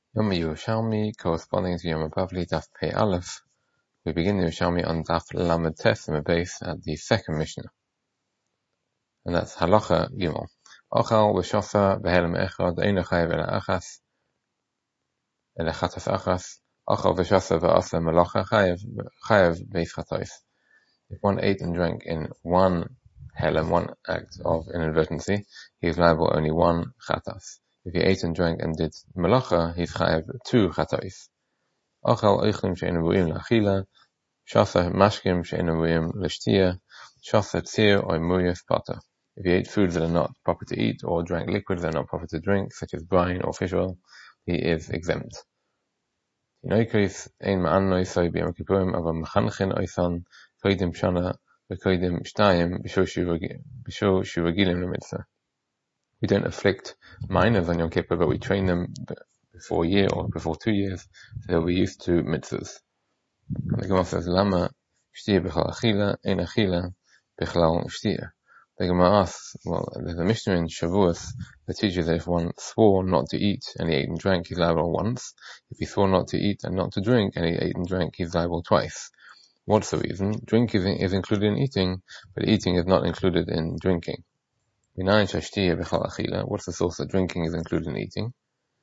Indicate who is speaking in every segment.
Speaker 1: Yom Yerushalmi, corresponding to Yom Bavli, Daf Pei Aleph. We begin Yerushalmi on Daf Lamed Tes in the base at the second Mishnah. And that's Halacha Gimel. Ochal v'shofa v'helem echad eino chayev ela achas, ela chatas achas. Ochal v'shofa v'asa melacha chayev beis chatois. If one ate and drank in one helem, one act of inadvertency, he is liable only one chatas. If he ate and drank and did melacha, he is chayev two chatois. Ochal oichlim she'enu ru'im la'achila, Shasa mashkim she'enu ru'im l'shtiya, shasa tzir or muyas pata. If he ate foods that are not proper to eat, or drank liquids that are not proper to drink, such as brine or fish oil, he is exempt. Tinoikos ein ma'an noisoi b'yom kippurim, ava mechanchin oisan koidim shana v'koidim shtayim b'shur shuvagilim l'mitzvah. We don't afflict minors on Yom Kippur, but we train them before a year or before 2 years, so they'll be used to mitzvahs. The Gemara says, Lama shtiya b'chal achila, ein achila b'chalal shtiya. The Gemara asks, well, there's a Mishnah in Shavuos that teaches that if one swore not to eat and he ate and drank, he's liable once. If he swore not to eat and not to drink and he ate and drank, he's liable twice. What's the reason? Drinking is included in eating, but eating is not included in drinking. What's the source that drinking is included in eating?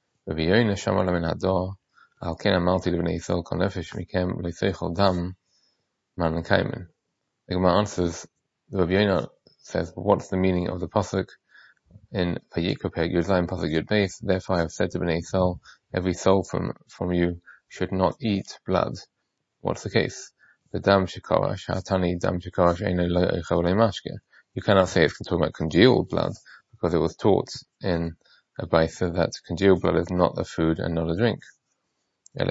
Speaker 1: Al ken amalti lebnei Yisrael kol nefesh mikem leiseichel dam man kaimen. The Gemara answers, the Rabbi Yonah says, what's the meaning of the pasuk in Vayikra Perek Yud Zayin pasuk Yud Beis? Therefore I have said to Bnei Yisrael, every soul from you should not eat blood. What's the case? The dam shekarash, hatani dam shekarash eino lo eichel le'mashke. You cannot say it's talking about congealed blood, because it was taught in a Baisa that congealed blood is not a food and not a drink. The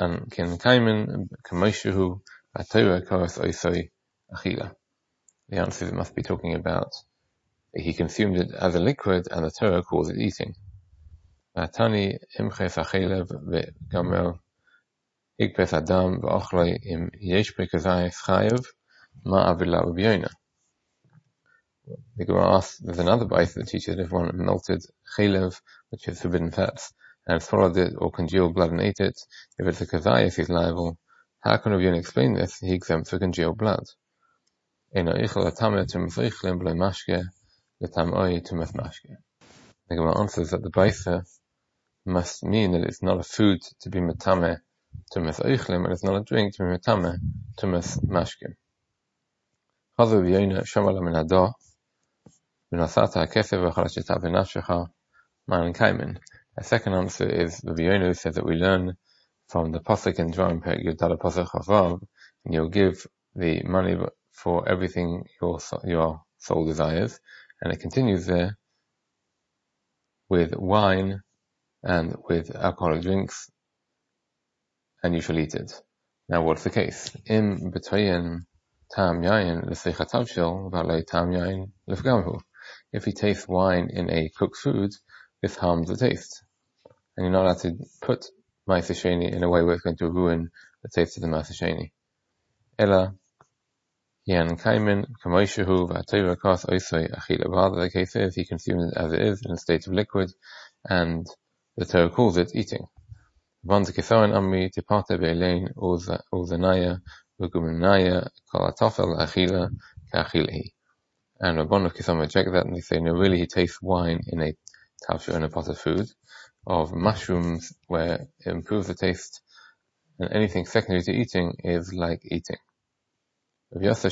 Speaker 1: answer is it must be talking about he consumed it as a liquid and the Torah calls it eating. The Gemara asks, there's another Baisa that teaches that if one melted chelev, which is forbidden fats, and swallowed it or congealed blood and ate it, if it's a kazayas, he's liable. How can Rabbi Yonah explain this? He exempts for congealed blood. The Gemara answers that the Baisa must mean that it's not a food to be metame tumas oichlim, and it's not a drink to be metame tumas mashkim. Rabbi Yonah shamal min hadah v'nasata hakesev v'chalashetav v'nafshecha man kaimen. A second answer is Rabbi Yonah says that we learn from the pasuk in Dvarim Perek Yud Daled pasuk Chavav, and you'll give the money for everything your soul desires, and it continues there with wine and with alcoholic drinks, and you shall eat it. Now what's the case? Im b'toyen tam yayin l'seicha tavshil v'alei tam yayin l'fgamhu. If you taste wine in a cooked food, this harms the taste. And you're not allowed to put Ma'aser Sheni in a way where it's going to ruin the taste of the Ma'aser Sheni. Ela yan kaimen kamoishahu v'atayra kas oisoi achila. Rather, the case is he consumes it as it is in a state of liquid, and the Torah calls it eating. V'anza kisawan amri tipate be'elein uzanaya v'guminaya kol atafel achila ka'achilehi. And Rabban of Kisam reject that, and they say, no, really, he tastes wine in a tavsha, in a pot of food, of mushrooms, where it improves the taste, and anything secondary to eating is like eating. A third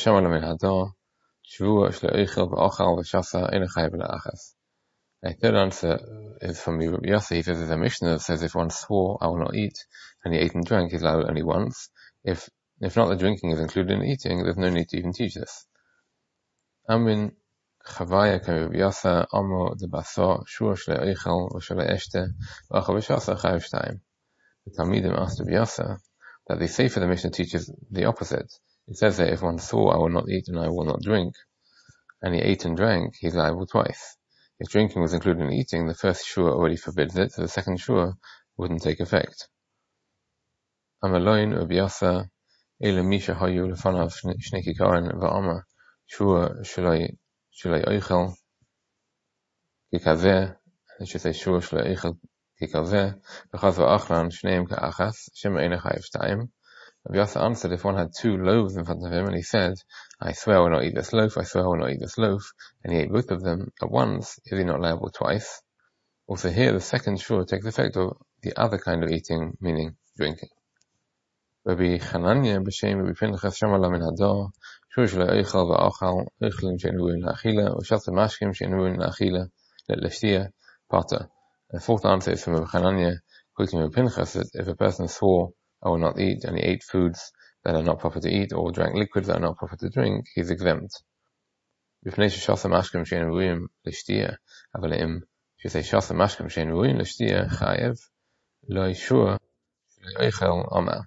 Speaker 1: answer is from Rabbi Yossi. He says there's a Mishnah that says if one swore, I will not eat, and he ate and drank, he's allowed only once. If not the drinking is included in eating, there's no need to even teach this. Amin Chavaya Rabbi Yossi Amo de Baso Shur Shle Eichel V'Shle Eshte V'Achal V'Shasa Chayav Shtayim. The Talmidim asked Rabbi Yossi that the Sefer the Mishnah teaches the opposite. It says that if one swore, I will not eat and I will not drink, and he ate and drank, he's liable twice. If drinking was included in eating, the first shur already forbids it, so the second shur wouldn't take effect. Amaloin Rabbi Yossi Ele Misha Hayu Lefanav Shnei Kikaron V'Ama Shur Shloi Eichel Kikaveh. It should say Shur Shloi Eichel כי כזה, וחז ואכלן, שניהם כאחס, שם אין חייב שתיים. Rabbi Yossi answered, if one had two loaves in front of him and he said, I swear I will not eat this loaf, I swear I will not eat this loaf, and he ate both of them at once, is he not liable twice? Also here, the second shur takes effect of the other kind of eating, meaning drinking. Rabbi Chananya b'shem Rabbi Pinchas shama la min hadar, shur shelo eichel va'achal, eichelim she'en ruin la'achila, u'shalta mashkim she'en ruin la'achila, l'shtia, pata. The fourth answer is from Rabbi Chananya, quoting Rabbi Pinchas, that if a person swore, I will not eat, and he ate foods that are not proper to eat, or drank liquids that are not proper to drink, he is exempt. B'fnei sh'shalta mashkim she'en ruin l'shtia, aval im say shalta mashkim she'en ruin l'shtia, chayev, lo yishur, lo eichel amah.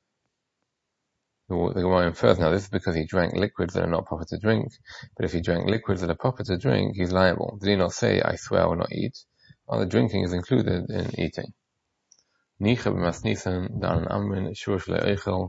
Speaker 1: The Gemara infers, now this is because he drank liquids that are not proper to drink, but if he drank liquids that are proper to drink, he's liable. Did he not say, I swear I will not eat? Well, the drinking is included in eating. Nicha b'masnisan dan amrin shur shlei eichel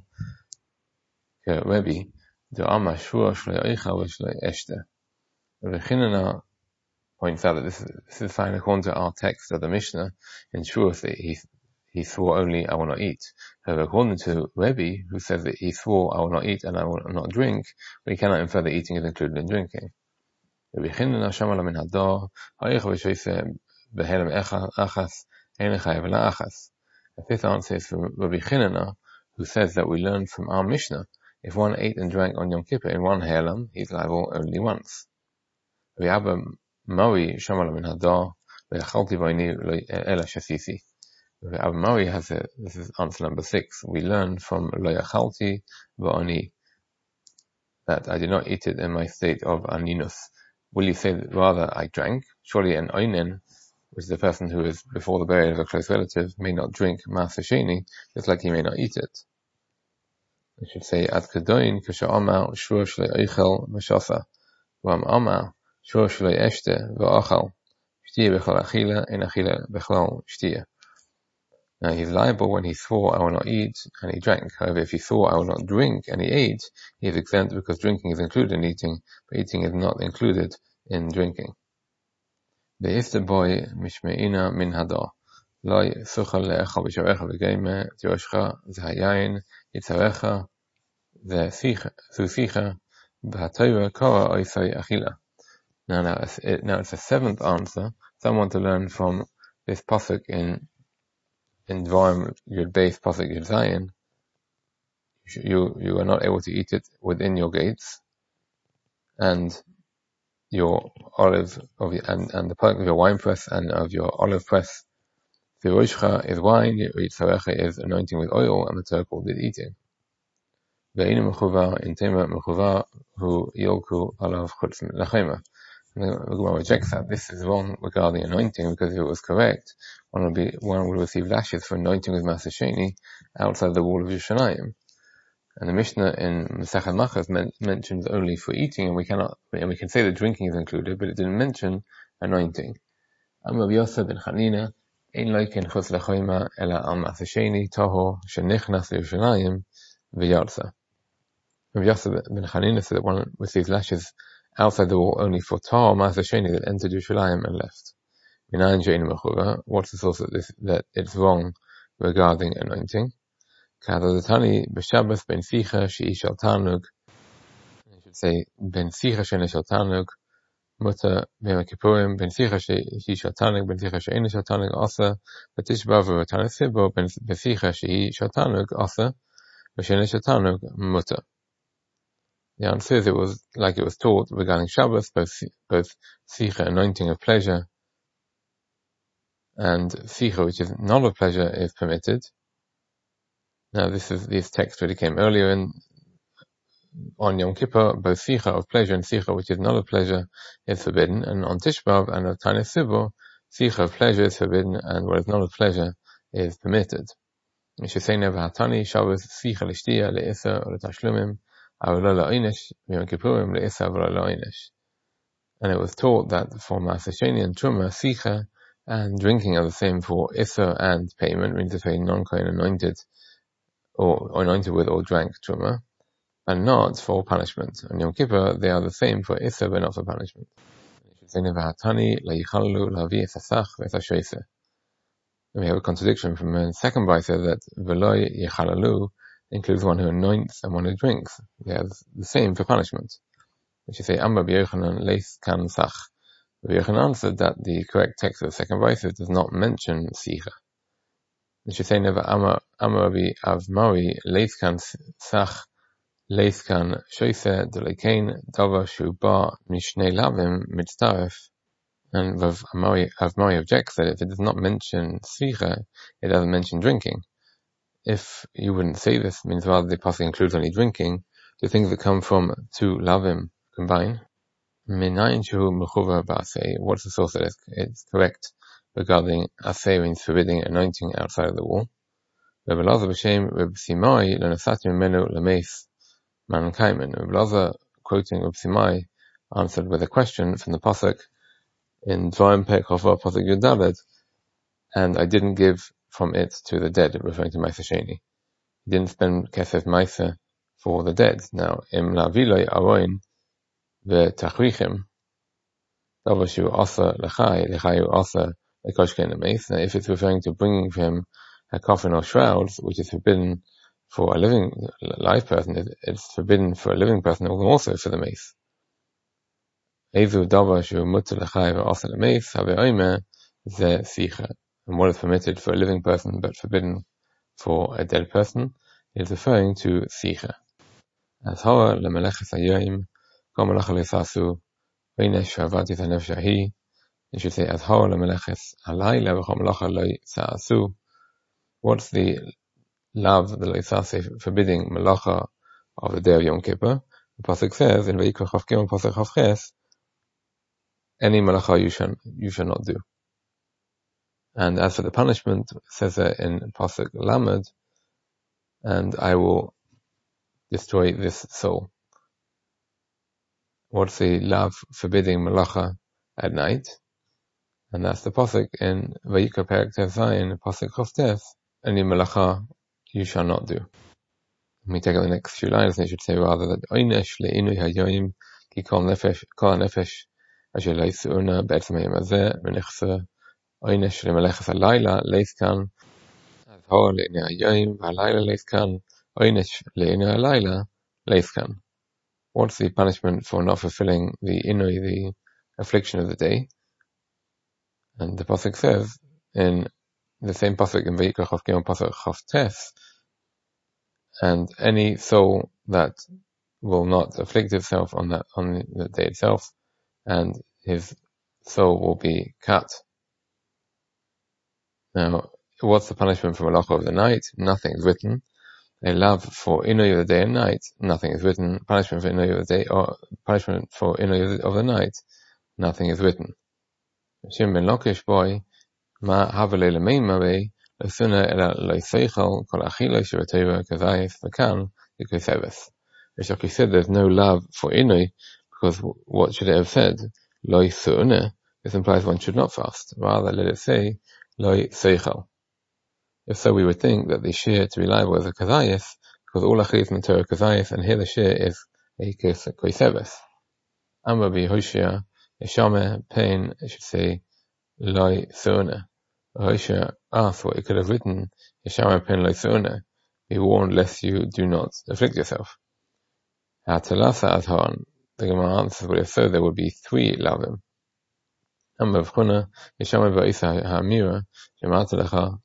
Speaker 1: ke'rebi, de'ama shur shlei eichel v'shlei eshte. Rabbi Chananya points out that this is fine according to our text of the Mishnah. In shur, he swore only, I will not eat. However, according to Rebbe, who says that he swore, I will not eat and I will not drink, we cannot infer that eating is included in drinking. Rabbi Chananya shama la min hadar, ha'ich v'shoyse b'helem achas, ein chayev la'achas. The fifth answer is from Rabbi Chananya, who says that we learn from our Mishnah, if one ate and drank on Yom Kippur in one heirloom, he's liable only once. Rabbi Abba Mari shama la min hadar, ve'achalti v'ayni ela shasisi. Rabbi Mari has this is answer number 6. We learn from Lo Yachalti V'Ani that I did not eat it in my state of aninus. Will you say that rather I drank? Surely an oinen, which is the person who is before the burial of a close relative, may not drink Ma'aser Sheni, just like he may not eat it. We should say Ad Kadoin Kasha Amar Shur Shlei Eichel V'Shafa Vam Amar Shur Shlei Eshte V'Achal Shtiya B'Chal Achila En Achila B'Chal Shtiya. Now he's liable when he swore, I will not eat, and he drank. However, if he swore, I will not drink, and he ate, he is exempt because drinking is included in eating, but eating is not included in drinking. Ve'ifte boy mishme'ina min hadar. Loi suchal le'echa b'sharecha v'geime, tiroshcha z'hayayin, yitzarecha, z'usicha, b'hatoyra kora oisai achila. Now it's a seventh answer. Someone to learn from this pasuk in Dvarim Yud Beis pasuk Yud Zayin. You are not able to eat it within your gates, and your olive and the product of your wine press and of your olive press. The roshcha is wine, your yitzarecha is anointing with oil, and the Torah called it eating. Ve'inu mechuva in tema mechuva hu yolku alav chutz lachema. The Gemara rejects that. This is wrong regarding anointing, because if it was correct, one would receive lashes for anointing with Ma'aser Sheni outside the wall of Yerushalayim. And the Mishnah in Masechet Machas mentions only for eating, and we can say that drinking is included, but it didn't mention anointing. Am Rabbi Yossi ben Chanina ein loiken chutz lachema ela al Ma'aser Sheni toho shenichnas Yerushalayim v'yarza. Rabbi Yossi ben Chanina said that one receives lashes outside the wall only for Tar Ma'aser Sheni that entered Yerushalayim and left. What's the source of this, that it's wrong regarding anointing? K'hadadetani b'Shabbos ben sicha she'i shel tanug. I should say ben sicha she'eina shel tanug muta b'Yom Kippurim ben sicha she'i shel tanug ben sicha she'eina shel tanug asa v'tishbav v'tana sibo ben sicha she'i shel tanug asa v'she'eina shel tanug muta. The answer is it was like it was taught regarding Shabbos, both sicha, anointing of pleasure, and sicha, which is not of pleasure, is permitted. Now this text really came earlier on Yom Kippur, both sicha of pleasure and sicha, which is not of pleasure, is forbidden, and on Tisha B'Av and on Tanya Sibur, sicha of pleasure is forbidden, and what is not of pleasure is permitted. You should say never hatani Shabbos sicha l'shtiya le'isa or l'tashlumim. And it was taught that for Ma'aser Sheni and Truma, sicha and drinking are the same for Issa and payment, means if a non-Kohen anointed or anointed with or drank Truma, and not for punishment. On Yom Kippur, they are the same for Issa but not for punishment. And we have a contradiction from a second brisa that Veloy Yechalalu includes one who anoints and one who drinks. We have the same for punishment. Which is say, Amba b'Yochanan leis kan sach. Yochanan answered that the correct text of the second brisa does not mention sicha. Which is say, never Amma Rabbi Avmari leis kan sach leis kan shoyse delekain davar shu ba mishnei lavim mitztaref. And Avmari objects that if it does not mention sicha, it doesn't mention drinking. If you wouldn't say this, it means rather the pasuk includes only drinking, the things that come from two lavim combine. Minayin shehu mechuva ba'aseh. What's the source that it's correct regarding aseh means forbidding anointing outside of the wall? Rabbi Elazar b'shem Rabbi Simai l'nasati mimenu l'meis man kaimen. Rabbi Elazar, quoting Rabbi Simai, answered with a question from the pasuk in Dvarim Perek Chava pasuk Yud Daled, and I didn't give from it to the dead, referring to Ma'aser Sheni. He didn't spend kesef Ma'aser for the dead. Now, im laviloi aroin v'tachrichim, davashu asa lechayu asa lekoshken l'meis. Now, if it's referring to bringing for him a coffin or shrouds, which is forbidden for a living live person, it's forbidden for a living person, also for the mace. Ezu davashu mutter lechayu asa l'meis have'omer ze sicha. And what is permitted for a living person but forbidden for a dead person is referring to sicha. As hora lemeleches hayoim, kol melacha leisasu, v'einesh v'avati hanefesh hahi. You should say as hora lemeleches halayla v'kol melacha leisasu. What's the lav, the leisasu, forbidding melacha of the day of Yom Kippur? The pasuk says in Vayikra Chaf Gimel pasuk Chaf Ches, any melacha you shall not do. And as for the punishment, it says in pasuk Lamed, and I will destroy this soul. What's the lav forbidding melacha at night? And that's the pasuk in Vayikra Perek Tev Zayin, pasuk Chaf Tes, any melacha you shall not do. Let me take out the next few lines, and it should say rather that Oynesh le'inui hayoim ki kol nefesh asher leisu'una be'etzem hayom hazeh v'nechse Oynesh le'meleches halayla leiskan azhor le'inui hayoim v'halayla leiskan Oynesh le'inui halayla leiskan. What's the punishment for not fulfilling the inui, the affliction of the day? And the pasuk says in the same pasuk in Vayikra Chaf Gimel pasuk Chaf Tes, and any soul that will not afflict itself on the day itself, and his soul will be cut. Now, what's the punishment for melacha of the night? Nothing is written. A love for inui of the day and night, nothing is written. Punishment for inui of the day, or punishment for inui of the night, nothing is written. Shim ben Lakish boy, ma havale lemeima be, lesuna ela loiseichel kol achilo shivateva kazayis v'kan yikoseves. Rishaki said there's no love for inui, because what should it have said? Loi su'une. This implies one should not fast. Rather, let it say, loi seichel. If so, we would think that the shear to be liable is a kazayis, because all achilles mentor kazayis, and here the shear is a koiseves. Amar bi Hoshea, Yeshame, pain, it should say, loi su'une. Hoshea asked what it could have written, Yeshame, pain, loi su'une. Be warned lest you do not afflict yourself. Ha'talasa azharan. The Gemara answers, well, if so, there would be 3 lavim. Amar v'chuna, Yeshame v'isa ha'amira, shema'ata lecha,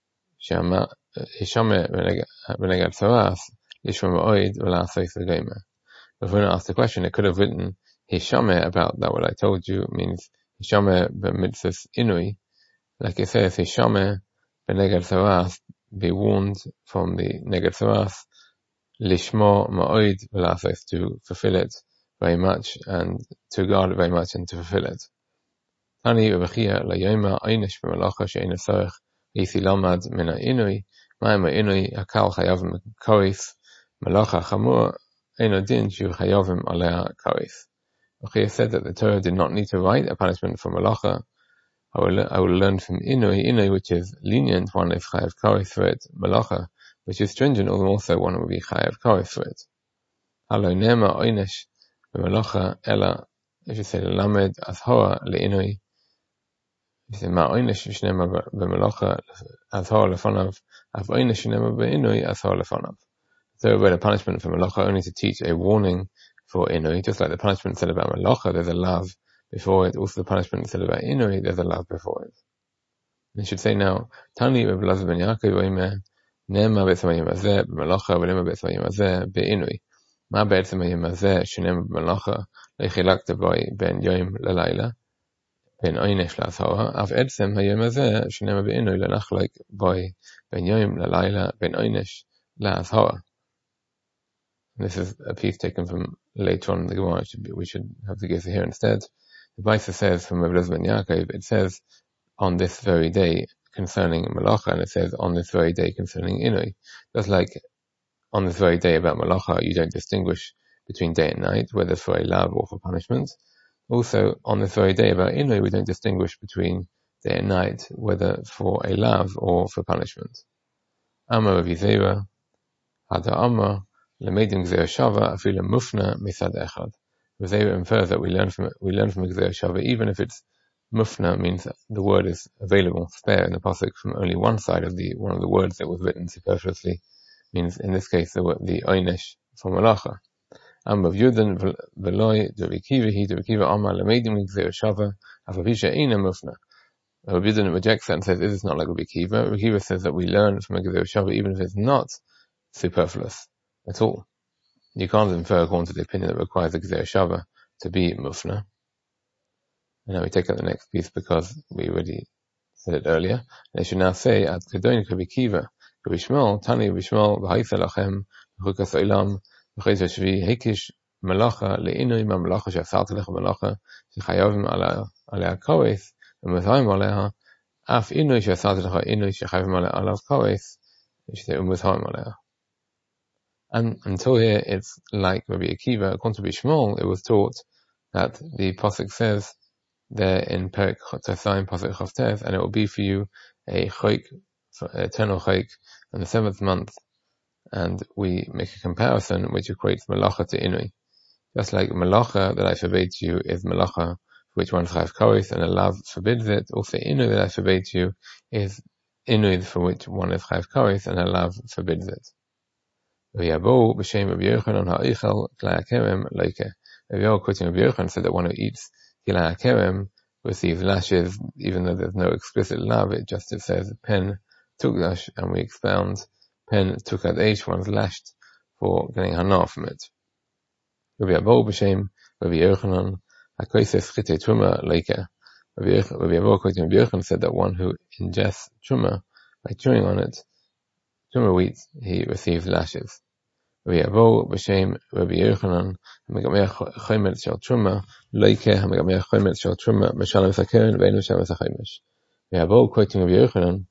Speaker 1: Yeshame v'negad saras, lishma ma'oid v'la'asais v'geima. V'chuna asked the question, it could have written, Yeshame about that what I told you, means Yeshame b'mitzvahs inui, like it says, Yeshame v'negad saras, be warned from the negad saras, lishma ma'oid v'la'asais, to fulfill it very much, and to guard it very much, and to fulfill it. Tani Rebechia Layoma Oynesh b'melacha she'eino tzarich yisi lamad min ha'inui ma'im ha'inui hakal chayavim karis melacha chamur eino din shu chayavim alea karis. Rebechia said that the Torah did not need to write a punishment for melacha. I will learn from inui, which is lenient, one is chayav karis for it, melacha, which is stringent, although also one will be chayav karis for it. Halo nema oynesh b'melacha ela, if you say lamed azhora le'inui, ma'oinish shnema b'melacha azhar lefonav, avoinish shnema b'inui azhar lefonav. So where the punishment for melacha only to teach a warning for inui, just like the punishment said about melacha, there's a lav before it. Also the punishment said about inui, there's a lav before it. And you should say now, Tani Reb Elazar ben Yaakov oimer, Nema b'etzem hayom hazeh b'melacha v'nema b'etzem hayom hazeh b'inui. Ma b'etzem hayom hazeh shenema b'melacha lechilakta boi ben yom lelayla ben oynesh la'azhara av etzem hayom hazeh shenema b'inui lenachlik boi ben yom lelayla ben oynesh la'azhara. This is a piece taken from later on in the Gemara. We should have the Geza here instead. The Baisa says from Reb Elazar ben Yaakov, it says on this very day concerning Malacha, and it says on this very day concerning Inui. Just like on this very day about Malacha, you don't distinguish between day and night, whether for a lav or for punishment. Also, on this very day about Inui, we don't distinguish between day and night, whether for a lav or for punishment. Amar Rav Yizera, Hada Amar, Lemedim Gzeir Shava, Afila Mufna Misad Echad. Rav Yizera infers that we learn from Gzeir Shava, even if it's Mufna means that the word is available, spare in the pasuk from only one side of one of the words that was written superfluously, means in this case the oynesh from Malacha. Ambav Yudin Veloy Devikiva Amar Lamedim Gzeir Shava Avavisha Ina Mufna. Rabbi Yudin rejects that and says it is not like Rabbi Kiva. Rabbi Kiva says that we learn from a Gzeir Shava even if it's not superfluous at all. You can't infer according to the opinion that requires a Gzeir Shava to be Mufna. And now we take up the next piece because we already said it earlier. They should now say, Ad Kedoin Rabbi Kiva, Rabbi Shmuel, Tani Rabbi Shmuel, V'haisa lachem, V'chukas olam, V'chayz hashvi, Hekish Malacha, Le'inui ma Malacha, She'asarti lecha Malacha, Shechayavim alea koes, V'muzhaim aleha, Af Inui She'asarti lecha Inui, Shechayavim alea koes, V'muzhaim aleha. And until here, it's like Rabbi Akiva. According to Rabbi Shmuel, it was taught that the pasuk says, there in Perek Tesayim Pasuk Chavtes, and it will be for you a chayk, eternal chayk, in the 7th month, and we make a comparison which equates malacha to inui. Just like malacha that I forbade to you is malacha for which one is chayv kares, and a lav forbids it, also inui that I forbade to you is inui for which one is chayv kares, and a lav forbids it. V'yabo b'shem Rabbi Yochanan ha'eichel klei hakerem loike. Rabbi Yochanan quoting Rabbi Yochanan said that one who eats Kilei HaKerem receives lashes, even though there's no explicit lav, it just says pen tukdash, and we expound pen tukad eish, one's lashed for getting hana from it. Rabbi Abo b'shem Rabbi Yochanan hakoises chitei truma leike. Rabbi Abo quoting Rabbi Yochanan said that one who ingests truma by chewing on it, truma wheat, he receives lashes. Rabbi Abo b'shem Rabbi Yochanan hamegameh chomet shel truma loike hamegameh chomet shel truma meshalem sakeren ve'enu meshalem sachemesh. Rabbi Abo quoting Rabbi Yochanan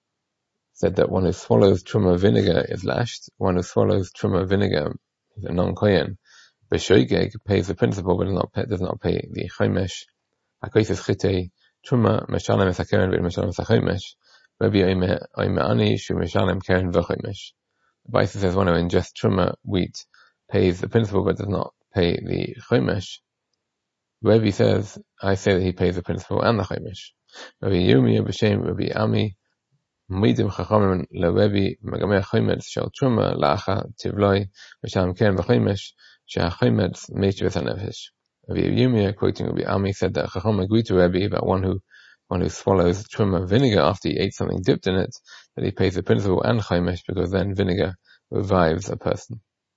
Speaker 1: said that one who swallows truma vinegar is lashed. One who swallows truma vinegar is a non-kohen. B'shoigeg pays the principal but does not pay the chomesh. Hakoises chitei truma meshalem sakeren ve'enu meshalem sachemesh. Rabbi Oimeani shu meshalem keren v'chomesh. The Baisa says one who ingests truma wheat pays the principal but does not pay the chomesh. Rabbi says, I say that he pays the principal and the chomesh. Rabbi Yirmiyah b'shem Rabbi Ami midim chachamim leRabbi megameh chometz shel truma la'acha tivloi v'shalem keren v'chomesh she'achometz meishves hanefesh. Rabbi Yirmiyah quoting Rabbi Ami said that chacham agreed to Rabbi about one who swallows truma vinegar after he ate something dipped in it, that he pays the principal and chomesh because then vinegar revives a person.